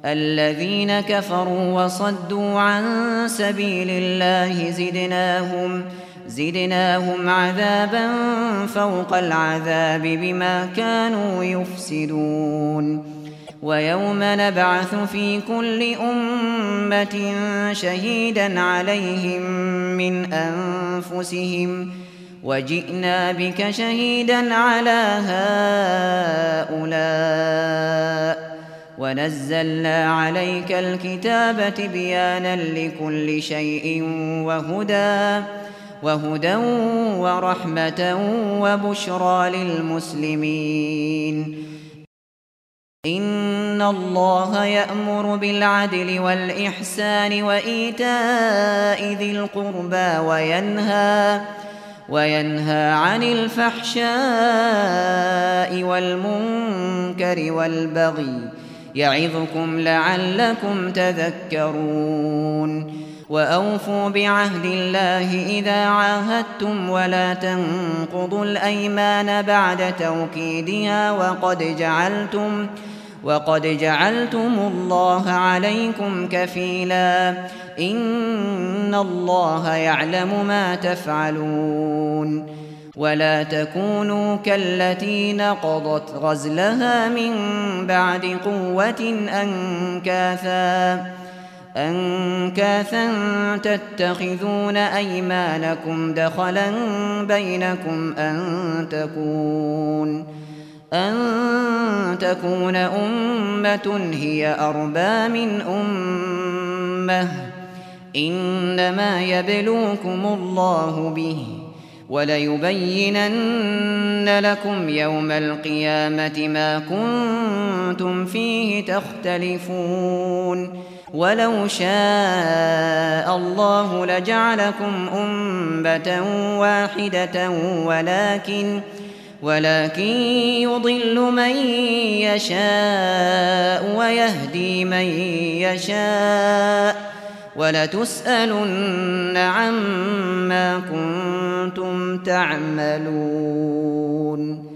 الذين كفروا وصدوا عن سبيل الله زدناهم عذابا فوق العذاب بما كانوا يفسدون. ويوم نبعث في كل أمة شهيدا عليهم من أنفسهم وجئنا بك شهيدا على هؤلاء ونزلنا عليك الكتاب تبيانا لكل شيء وهدى ورحمة وبشرى للمسلمين. إن الله يأمر بالعدل والإحسان وإيتاء ذي القربى وينهى عن الفحشاء والمنكر والبغي يعظكم لعلكم تذكرون. وأوفوا بعهد الله إذا عاهدتم ولا تنقضوا الأيمان بعد توكيدها وقد جعلتم الله عليكم كفيلا إن الله يعلم ما تفعلون. ولا تكونوا كالتي نقضت غزلها من بعد قوة أنكاثا تتخذون أيمانكم دخلا بينكم أن تكون أمة هي أربى من أمة إنما يبلوكم الله به وليبينن لكم يوم القيامة ما كنتم فيه تختلفون. ولو شاء الله لجعلكم أمة واحدة ولكن يضل من يشاء ويهدي من يشاء ولتسألن عما كنتم تعملون.